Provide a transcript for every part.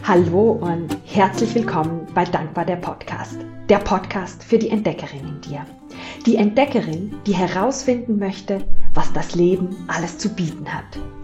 Hallo und herzlich willkommen bei Dankbar der Podcast. Der Podcast für die Entdeckerin in dir. Die Entdeckerin, die herausfinden möchte, was das Leben alles zu bieten hat.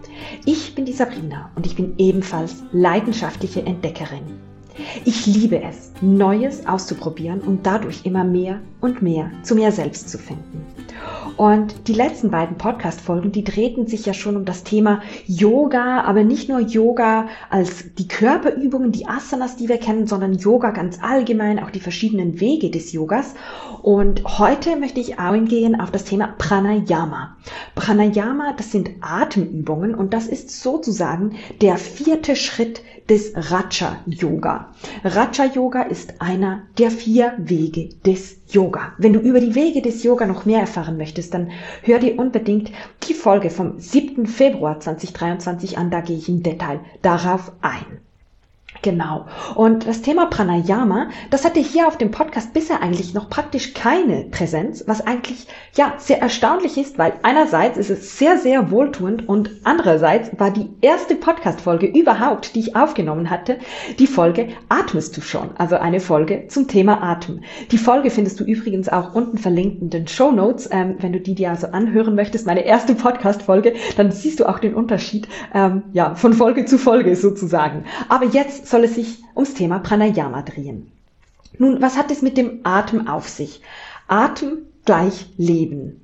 Ich bin die Sabrina und ich bin ebenfalls leidenschaftliche Entdeckerin. Ich liebe es, Neues auszuprobieren und dadurch immer mehr und mehr zu mir selbst zu finden. Und die letzten beiden Podcast-Folgen, die drehten sich ja schon um das Thema Yoga, aber nicht nur Yoga als die Körperübungen, die Asanas, die wir kennen, sondern Yoga ganz allgemein, auch die verschiedenen Wege des Yogas. Und heute möchte ich eingehen auf das Thema Pranayama. Pranayama, das sind Atemübungen und das ist sozusagen der 4. Schritt des Raja Yoga. Raja Yoga ist einer der 4 Wege des Yoga. Wenn du über die Wege des Yoga noch mehr erfahren möchtest, dann hör dir unbedingt die Folge vom 7. Februar 2023 an, da gehe ich im Detail darauf ein. Genau. Und das Thema Pranayama, das hatte hier auf dem Podcast bisher eigentlich noch praktisch keine Präsenz, was eigentlich sehr erstaunlich ist, weil einerseits ist es sehr, sehr wohltuend und andererseits war die erste Podcast-Folge überhaupt, die ich aufgenommen hatte, die Folge Atmest du schon? Also eine Folge zum Thema Atem. Die Folge findest du übrigens auch unten verlinkt in den Shownotes. Wenn du die dir also anhören möchtest, meine erste Podcast-Folge, dann siehst du auch den Unterschied von Folge zu Folge sozusagen. Aber jetzt soll es sich ums Thema Pranayama drehen. Nun, was hat es mit dem Atem auf sich? Atem gleich Leben.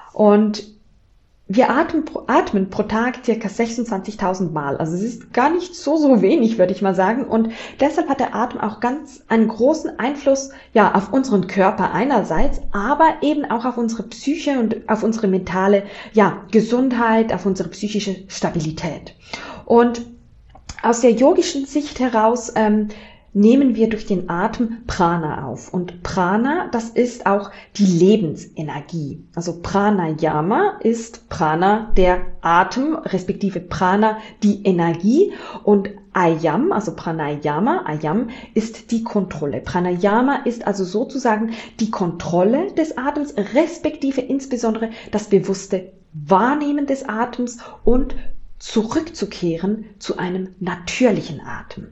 Und wir atmen pro Tag ca. 26.000 Mal. Also es ist gar nicht so wenig, würde ich mal sagen. Und deshalb hat der Atem auch ganz einen großen Einfluss auf unseren Körper einerseits, aber eben auch auf unsere Psyche und auf unsere mentale Gesundheit, auf unsere psychische Stabilität. Und aus der yogischen Sicht heraus nehmen wir durch den Atem Prana auf. Und Prana, das ist auch die Lebensenergie. Also Pranayama ist Prana der Atem, respektive Prana die Energie. Und Ayam, also Pranayama, Ayam ist die Kontrolle. Pranayama ist also sozusagen die Kontrolle des Atems, respektive insbesondere das bewusste Wahrnehmen des Atems und zurückzukehren zu einem natürlichen Atem.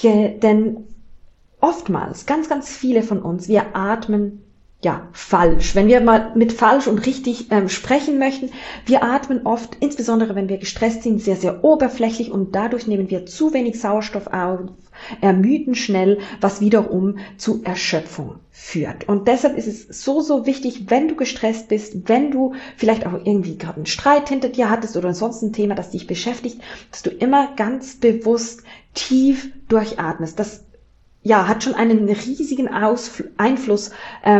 Denn oftmals, ganz, ganz viele von uns, wir atmen falsch. Wenn wir mal mit falsch und richtig sprechen möchten, wir atmen oft, insbesondere wenn wir gestresst sind, sehr, sehr oberflächlich und dadurch nehmen wir zu wenig Sauerstoff auf, ermüden schnell, was wiederum zu Erschöpfung führt. Und deshalb ist es so wichtig, wenn du gestresst bist, wenn du vielleicht auch irgendwie gerade einen Streit hinter dir hattest oder sonst ein Thema, das dich beschäftigt, dass du immer ganz bewusst tief durchatmest. Das hat schon einen riesigen Einfluss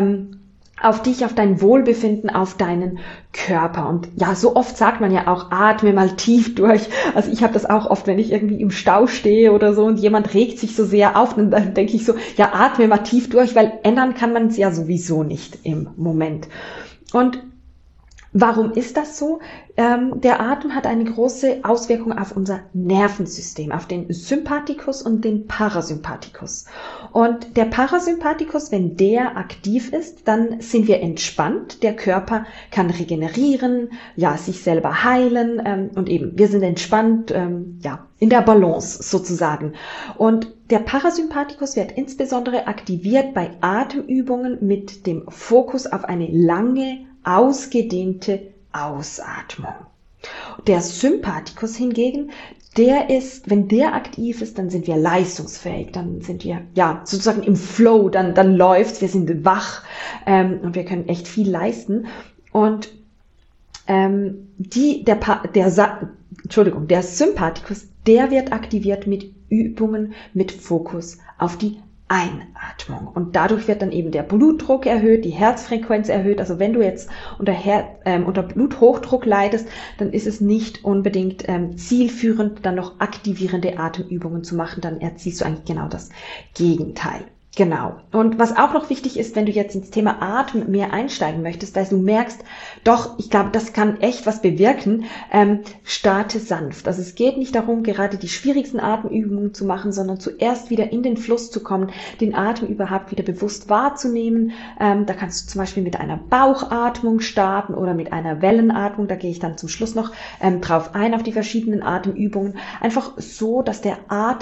auf dich, auf dein Wohlbefinden, auf deinen Körper. Und so oft sagt man ja auch, atme mal tief durch. Also ich habe das auch oft, wenn ich irgendwie im Stau stehe oder so und jemand regt sich so sehr auf, dann denke ich so, atme mal tief durch, weil ändern kann man es ja sowieso nicht im Moment. Und warum ist das so? Der Atem hat eine große Auswirkung auf unser Nervensystem, auf den Sympathikus und den Parasympathikus. Und der Parasympathikus, wenn der aktiv ist, dann sind wir entspannt. Der Körper kann regenerieren, sich selber heilen und eben wir sind entspannt, in der Balance sozusagen. Und der Parasympathikus wird insbesondere aktiviert bei Atemübungen mit dem Fokus auf eine lange, ausgedehnte Ausatmung. Der Sympathikus hingegen, der ist, wenn der aktiv ist, dann sind wir leistungsfähig, dann sind wir sozusagen im Flow, dann läuft's, wir sind wach und wir können echt viel leisten. Und der Sympathikus, der wird aktiviert mit Übungen mit Fokus auf die Einatmung. Und dadurch wird dann eben der Blutdruck erhöht, die Herzfrequenz erhöht. Also wenn du jetzt unter Bluthochdruck leidest, dann ist es nicht unbedingt zielführend, dann noch aktivierende Atemübungen zu machen. Dann erzielst du eigentlich genau das Gegenteil. Genau. Und was auch noch wichtig ist, wenn du jetzt ins Thema Atmen mehr einsteigen möchtest, weil du merkst, doch, ich glaube, das kann echt was bewirken, starte sanft. Also es geht nicht darum, gerade die schwierigsten Atemübungen zu machen, sondern zuerst wieder in den Fluss zu kommen, den Atem überhaupt wieder bewusst wahrzunehmen. Da kannst du zum Beispiel mit einer Bauchatmung starten oder mit einer Wellenatmung. Da gehe ich dann zum Schluss noch drauf ein, auf die verschiedenen Atemübungen. Einfach so, dass der Atem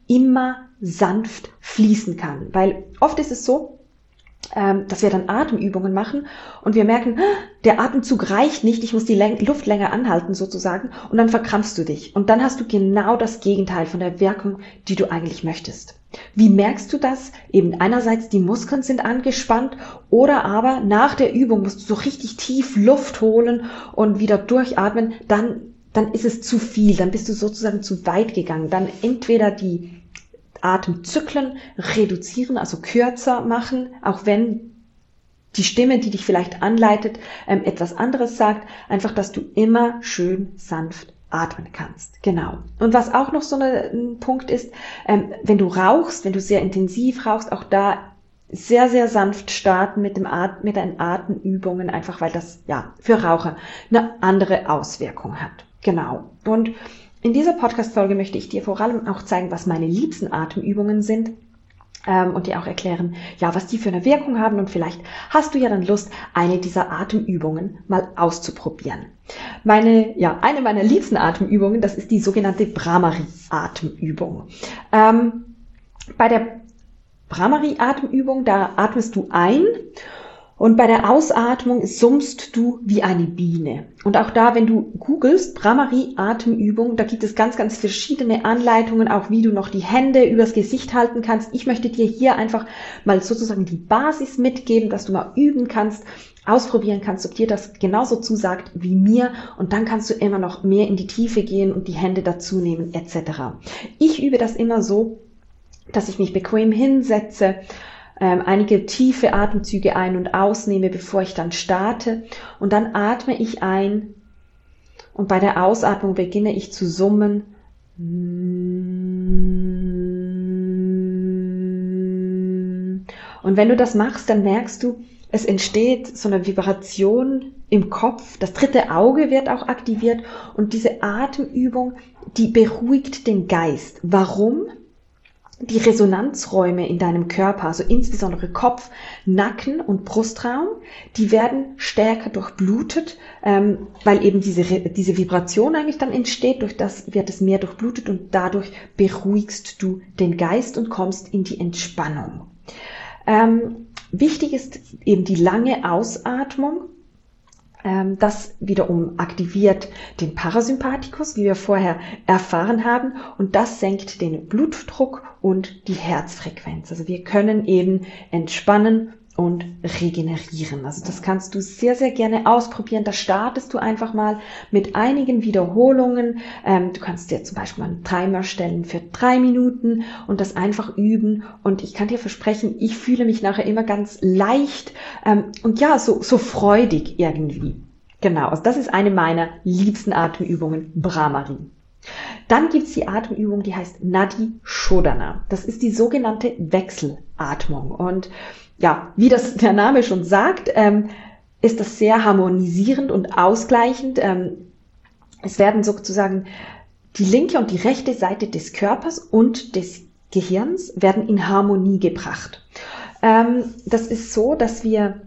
immer sanft fließen kann. Weil oft ist es so, dass wir dann Atemübungen machen und wir merken, der Atemzug reicht nicht, ich muss die Luft länger anhalten sozusagen, und dann verkrampfst du dich. Und dann hast du genau das Gegenteil von der Wirkung, die du eigentlich möchtest. Wie merkst du das? Eben einerseits die Muskeln sind angespannt oder aber nach der Übung musst du so richtig tief Luft holen und wieder durchatmen, dann ist es zu viel, dann bist du sozusagen zu weit gegangen. Dann entweder die Atemzyklen reduzieren, also kürzer machen, auch wenn die Stimme, die dich vielleicht anleitet, etwas anderes sagt, einfach, dass du immer schön sanft atmen kannst. Genau. Und was auch noch so ein Punkt ist, wenn du rauchst, wenn du sehr intensiv rauchst, auch da sehr, sehr sanft starten mit den Atemübungen, einfach weil das für Raucher eine andere Auswirkung hat. Genau. Und in dieser Podcast-Folge möchte ich dir vor allem auch zeigen, was meine liebsten Atemübungen sind und dir auch erklären, was die für eine Wirkung haben, und vielleicht hast du ja dann Lust, eine dieser Atemübungen mal auszuprobieren. Eine meiner liebsten Atemübungen, das ist die sogenannte Bhramari-Atemübung. Bei der Bhramari-Atemübung, da atmest du ein. Und bei der Ausatmung summst du wie eine Biene. Und auch da, wenn du googelst, Bhramari-Atemübung, da gibt es ganz, ganz verschiedene Anleitungen, auch wie du noch die Hände übers Gesicht halten kannst. Ich möchte dir hier einfach mal sozusagen die Basis mitgeben, dass du mal üben kannst, ausprobieren kannst, ob dir das genauso zusagt wie mir. Und dann kannst du immer noch mehr in die Tiefe gehen und die Hände dazu nehmen, etc. Ich übe das immer so, dass ich mich bequem hinsetze, einige tiefe Atemzüge ein- und ausnehme, bevor ich dann starte, und dann atme ich ein und bei der Ausatmung beginne ich zu summen. Und wenn du das machst, dann merkst du, es entsteht so eine Vibration im Kopf, das dritte Auge wird auch aktiviert, und diese Atemübung, die beruhigt den Geist. Warum? Die Resonanzräume in deinem Körper, also insbesondere Kopf, Nacken und Brustraum, die werden stärker durchblutet, weil eben diese Vibration eigentlich dann entsteht, durch das wird es mehr durchblutet und dadurch beruhigst du den Geist und kommst in die Entspannung. Wichtig ist eben die lange Ausatmung. Das wiederum aktiviert den Parasympathikus, wie wir vorher erfahren haben, und das senkt den Blutdruck und die Herzfrequenz. Also wir können eben entspannen und regenerieren. Also das kannst du sehr, sehr gerne ausprobieren. Da startest du einfach mal mit einigen Wiederholungen. Du kannst dir zum Beispiel mal einen Timer stellen für 3 Minuten und das einfach üben. Und ich kann dir versprechen, ich fühle mich nachher immer ganz leicht und so freudig irgendwie. Genau, also das ist eine meiner liebsten Atemübungen, Bhramari. Dann gibt's die Atemübung, die heißt Nadi Shodhana. Das ist die sogenannte Wechselatmung. Und wie das der Name schon sagt, ist das sehr harmonisierend und ausgleichend. Es werden sozusagen die linke und die rechte Seite des Körpers und des Gehirns werden in Harmonie gebracht. Das ist so, dass wir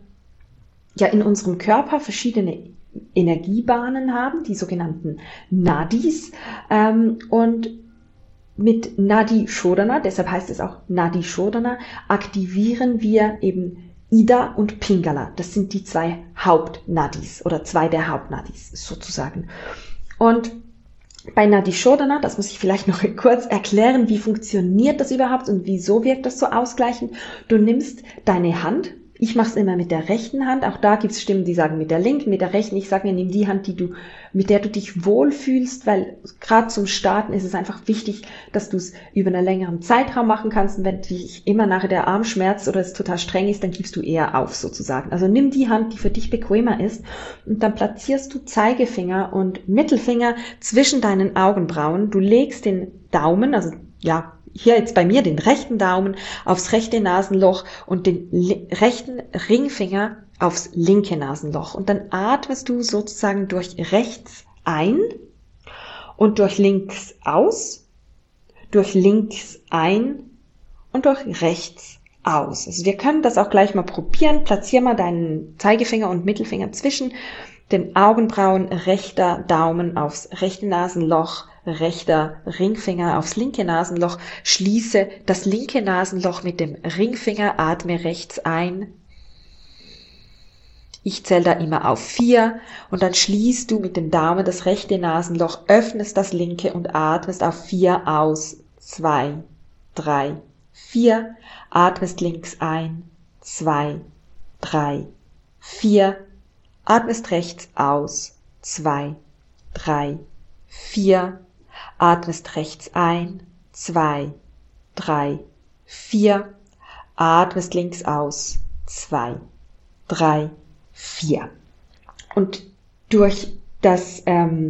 in unserem Körper verschiedene Energiebahnen haben, die sogenannten Nadis, und mit Nadi Shodhana, deshalb heißt es auch Nadi Shodhana, aktivieren wir eben Ida und Pingala. Das sind die 2 Hauptnadis oder 2 der Hauptnadis sozusagen. Und bei Nadi Shodhana, das muss ich vielleicht noch kurz erklären, wie funktioniert das überhaupt und wieso wirkt das so ausgleichend. Du nimmst deine Hand. Ich mache es immer mit der rechten Hand. Auch da gibt es Stimmen, die sagen mit der linken, mit der rechten. Ich sage mir, nimm die Hand, mit der du dich wohlfühlst, weil gerade zum Starten ist es einfach wichtig, dass du es über einen längeren Zeitraum machen kannst. Und wenn dich immer nachher der Arm schmerzt oder es total streng ist, dann gibst du eher auf sozusagen. Also nimm die Hand, die für dich bequemer ist, und dann platzierst du Zeigefinger und Mittelfinger zwischen deinen Augenbrauen. Du legst den Daumen, also hier jetzt bei mir den rechten Daumen aufs rechte Nasenloch und den rechten Ringfinger aufs linke Nasenloch. Und dann atmest du sozusagen durch rechts ein und durch links aus, durch links ein und durch rechts aus. Also wir können das auch gleich mal probieren. Platzier mal deinen Zeigefinger und Mittelfinger zwischen den Augenbrauen, rechter Daumen aufs rechte Nasenloch, rechter Ringfinger aufs linke Nasenloch, schließe das linke Nasenloch mit dem Ringfinger, atme rechts ein. Ich zähle da immer auf 4 und dann schließt du mit dem Daumen das rechte Nasenloch, öffnest das linke und atmest auf 4 aus. 2, 3, 4. Atmest links ein. 2, 3, 4. Atmest rechts aus. 2, 3, 4. Atmest rechts ein. 2, 3, 4. Atmest links aus. 2, 3, 4. Und durch das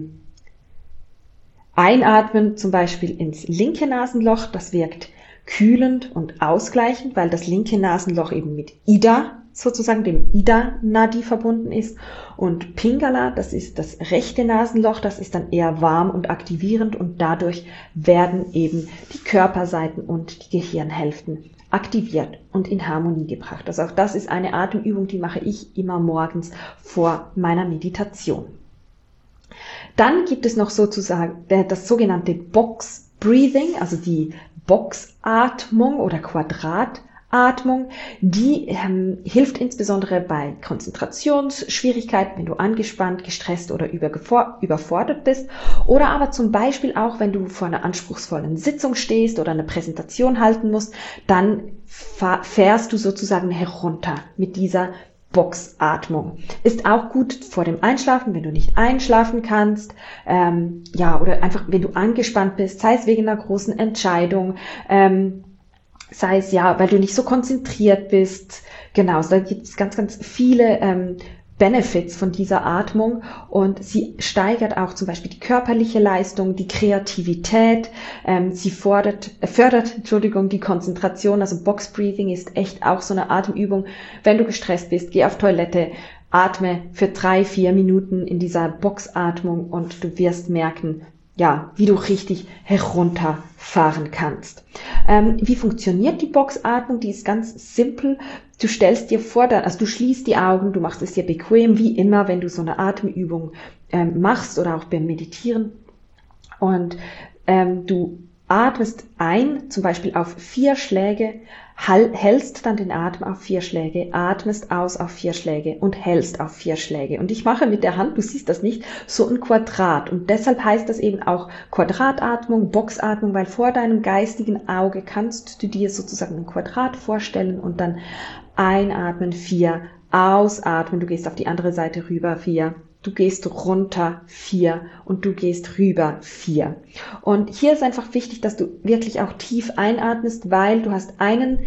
Einatmen zum Beispiel ins linke Nasenloch, das wirkt kühlend und ausgleichend, weil das linke Nasenloch eben mit Ida, sozusagen dem Ida-Nadi verbunden ist. Und Pingala, das ist das rechte Nasenloch, das ist dann eher warm und aktivierend und dadurch werden eben die Körperseiten und die Gehirnhälften aktiviert und in Harmonie gebracht. Also auch das ist eine Atemübung, die mache ich immer morgens vor meiner Meditation. Dann gibt es noch sozusagen das sogenannte Box Breathing, also die Boxatmung oder Quadratatmung. Die hilft insbesondere bei Konzentrationsschwierigkeiten, wenn du angespannt, gestresst oder überfordert bist. Oder aber zum Beispiel auch, wenn du vor einer anspruchsvollen Sitzung stehst oder eine Präsentation halten musst, dann fährst du sozusagen herunter mit dieser Boxatmung. Ist auch gut vor dem Einschlafen, wenn du nicht einschlafen kannst, oder einfach, wenn du angespannt bist, sei es wegen einer großen Entscheidung, sei es weil du nicht so konzentriert bist. Genau, da gibt es ganz, ganz viele Benefits von dieser Atmung und sie steigert auch zum Beispiel die körperliche Leistung, die Kreativität, sie fördert die Konzentration, also Box Breathing ist echt auch so eine Atemübung. Wenn du gestresst bist, geh auf Toilette, atme für 3-4 Minuten in dieser Boxatmung und du wirst merken, wie du richtig herunterfahren kannst. Wie funktioniert die Boxatmung? Die ist ganz simpel. Du stellst dir vor, du schließt die Augen, du machst es dir bequem, wie immer, wenn du so eine Atemübung machst oder auch beim Meditieren. Und du atmest ein, zum Beispiel auf 4 Schläge, hältst dann den Atem auf 4 Schläge, atmest aus auf 4 Schläge und hältst auf 4 Schläge. Und ich mache mit der Hand, du siehst das nicht, so ein Quadrat. Und deshalb heißt das eben auch Quadratatmung, Boxatmung, weil vor deinem geistigen Auge kannst du dir sozusagen ein Quadrat vorstellen und dann einatmen 4, ausatmen, du gehst auf die andere Seite rüber 4. Du gehst runter 4 und du gehst rüber 4. Und hier ist einfach wichtig, dass du wirklich auch tief einatmest, weil du hast einen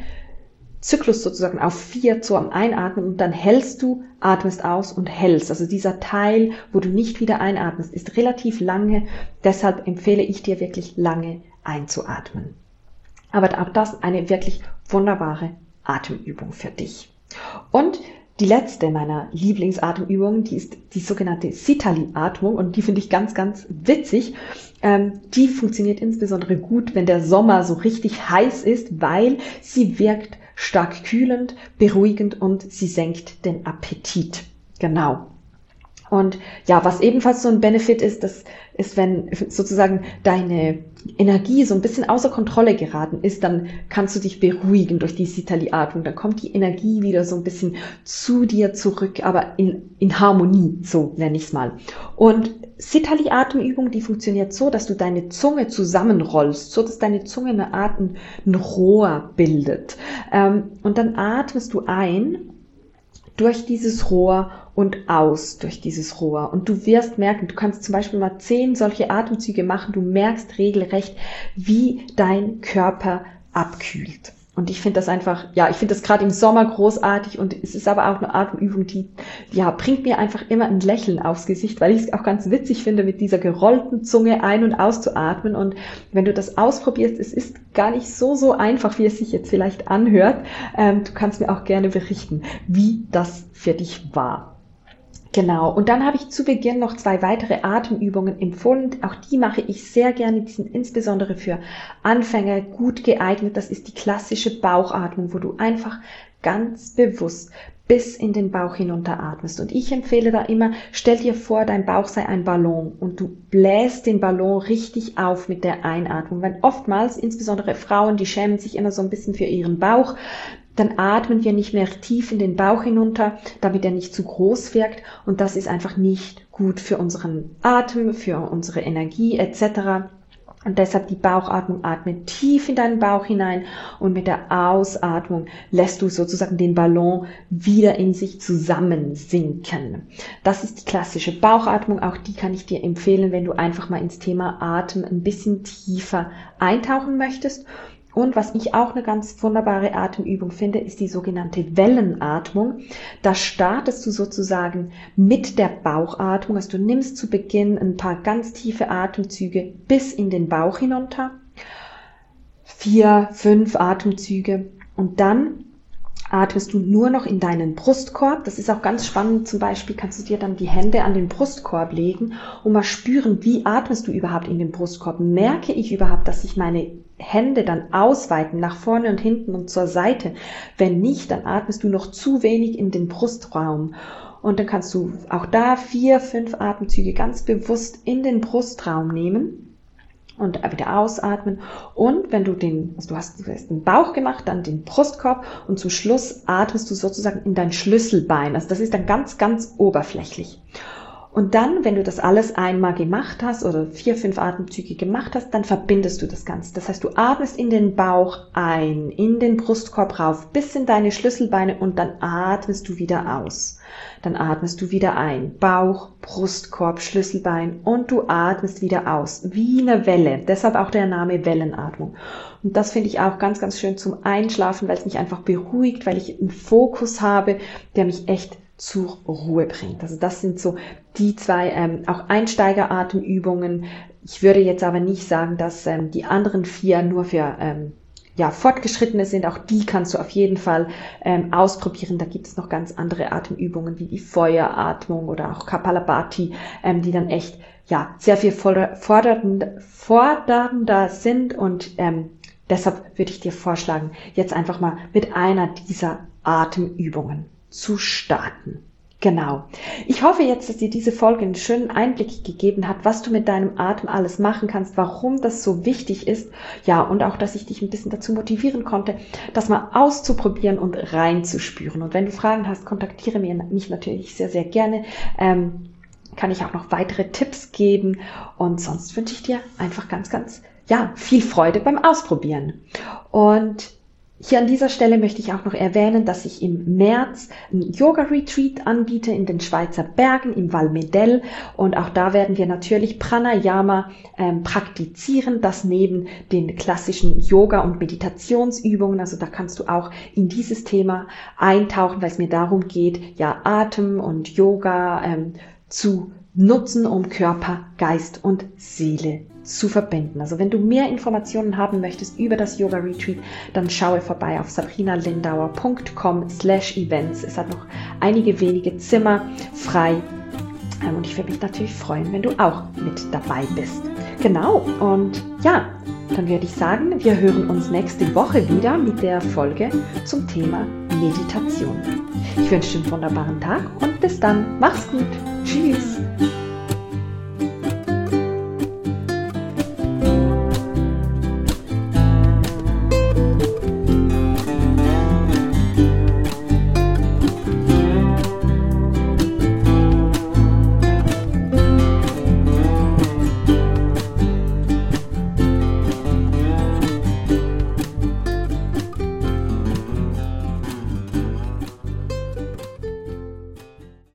Zyklus sozusagen auf 4 zum Einatmen und dann hältst du, atmest aus und hältst. Also dieser Teil, wo du nicht wieder einatmest, ist relativ lange. Deshalb empfehle ich dir wirklich lange einzuatmen. Aber auch das eine wirklich wunderbare Atemübung für dich. Und die letzte meiner Lieblingsatemübungen, die ist die sogenannte Sitali-Atmung und die finde ich ganz, ganz witzig. Die funktioniert insbesondere gut, wenn der Sommer so richtig heiß ist, weil sie wirkt stark kühlend, beruhigend und sie senkt den Appetit. Genau. Und was ebenfalls so ein Benefit ist, das ist, wenn sozusagen deine Energie so ein bisschen außer Kontrolle geraten ist, dann kannst du dich beruhigen durch die Sitali-Atmung. Dann kommt die Energie wieder so ein bisschen zu dir zurück, aber in Harmonie, so nenne ich es mal. Und Sitali-Atemübung, die funktioniert so, dass du deine Zunge zusammenrollst, so dass deine Zunge eine Art ein Rohr bildet. Und dann atmest du ein durch dieses Rohr und aus durch dieses Rohr. Und du wirst merken, du kannst zum Beispiel mal 10 solche Atemzüge machen, du merkst regelrecht, wie dein Körper abkühlt. Und ich finde das einfach, ich finde das gerade im Sommer großartig und es ist aber auch eine Atemübung, die bringt mir einfach immer ein Lächeln aufs Gesicht, weil ich es auch ganz witzig finde, mit dieser gerollten Zunge ein- und auszuatmen. Und wenn du das ausprobierst, es ist gar nicht so einfach, wie es sich jetzt vielleicht anhört. Du kannst mir auch gerne berichten, wie das für dich war. Genau, und dann habe ich zu Beginn noch 2 weitere Atemübungen empfohlen. Auch die mache ich sehr gerne, die sind insbesondere für Anfänger gut geeignet. Das ist die klassische Bauchatmung, wo du einfach ganz bewusst bis in den Bauch hinunter atmest. Und ich empfehle da immer, stell dir vor, dein Bauch sei ein Ballon und du bläst den Ballon richtig auf mit der Einatmung. Weil oftmals, insbesondere Frauen, die schämen sich immer so ein bisschen für ihren Bauch, dann atmen wir nicht mehr tief in den Bauch hinunter, damit er nicht zu groß wirkt. Und das ist einfach nicht gut für unseren Atem, für unsere Energie etc. Und deshalb die Bauchatmung, atme tief in deinen Bauch hinein und mit der Ausatmung lässt du sozusagen den Ballon wieder in sich zusammensinken. Das ist die klassische Bauchatmung, auch die kann ich dir empfehlen, wenn du einfach mal ins Thema Atem ein bisschen tiefer eintauchen möchtest. Und was ich auch eine ganz wunderbare Atemübung finde, ist die sogenannte Wellenatmung. Da startest du sozusagen mit der Bauchatmung. Also du nimmst zu Beginn ein paar ganz tiefe Atemzüge bis in den Bauch hinunter. 4, 5 Atemzüge. Und dann atmest du nur noch in deinen Brustkorb. Das ist auch ganz spannend. Zum Beispiel kannst du dir dann die Hände an den Brustkorb legen und mal spüren, wie atmest du überhaupt in den Brustkorb? Merke ich überhaupt, dass ich meine Hände dann ausweiten, nach vorne und hinten und zur Seite? Wenn nicht, dann atmest du noch zu wenig in den Brustraum. Und dann kannst du auch da 4, 5 Atemzüge ganz bewusst in den Brustraum nehmen. Und wieder ausatmen. Und wenn du du hast den Bauch gemacht, dann den Brustkorb und zum Schluss atmest du sozusagen in dein Schlüsselbein. Also das ist dann ganz, ganz oberflächlich. Und dann, wenn du das alles einmal gemacht hast oder 4, 5 Atemzüge gemacht hast, dann verbindest du das Ganze. Das heißt, du atmest in den Bauch ein, in den Brustkorb rauf, bis in deine Schlüsselbeine und dann atmest du wieder aus. Dann atmest du wieder ein, Bauch, Brustkorb, Schlüsselbein und du atmest wieder aus, wie eine Welle. Deshalb auch der Name Wellenatmung. Und das finde ich auch ganz, ganz schön zum Einschlafen, weil es mich einfach beruhigt, weil ich einen Fokus habe, der mich echt zur Ruhe bringt. Also das sind so die 2 auch Einsteigeratemübungen. Ich würde jetzt aber nicht sagen, dass die anderen 4 nur für Fortgeschrittene sind. Auch die kannst du auf jeden Fall ausprobieren. Da gibt es noch ganz andere Atemübungen wie die Feueratmung oder auch Kapalabhati, die dann echt sehr viel fordernder sind und deshalb würde ich dir vorschlagen, jetzt einfach mal mit einer dieser Atemübungen zu starten. Genau. Ich hoffe jetzt, dass dir diese Folge einen schönen Einblick gegeben hat, was du mit deinem Atem alles machen kannst, warum das so wichtig ist. Ja, und auch, dass ich dich ein bisschen dazu motivieren konnte, das mal auszuprobieren und reinzuspüren. Und wenn du Fragen hast, kontaktiere mich natürlich sehr, sehr gerne. Kann ich auch noch weitere Tipps geben. Und sonst wünsche ich dir einfach ganz, ganz, viel Freude beim Ausprobieren. Und hier an dieser Stelle möchte ich auch noch erwähnen, dass ich im März ein Yoga-Retreat anbiete in den Schweizer Bergen im Val Medel und auch da werden wir natürlich Pranayama praktizieren, das neben den klassischen Yoga- und Meditationsübungen, also da kannst du auch in dieses Thema eintauchen, weil es mir darum geht, Atem und Yoga zu nutzen, um Körper, Geist und Seele zu verbinden. Also wenn du mehr Informationen haben möchtest über das Yoga Retreat, dann schaue vorbei auf sabrinalindauer.com/events. Es hat noch einige wenige Zimmer frei und ich würde mich natürlich freuen, wenn du auch mit dabei bist. Genau, und dann würde ich sagen, wir hören uns nächste Woche wieder mit der Folge zum Thema Meditation. Ich wünsche dir einen wunderbaren Tag und bis dann. Mach's gut. Tschüss.